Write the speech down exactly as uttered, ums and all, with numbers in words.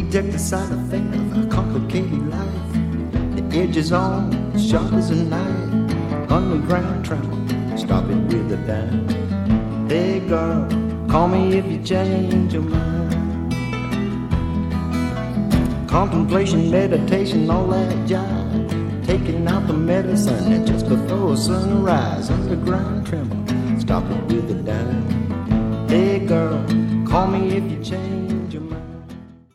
deck the side effect of a complicated life. The edges on, sharp as a knife. Underground tremble, stop it with a dime. Hey girl, call me if you change your mind. Contemplation, meditation, all that jive. Taking out the medicine and just before sunrise. Underground tremble, stop it with a dime. Hey girl, call me if you change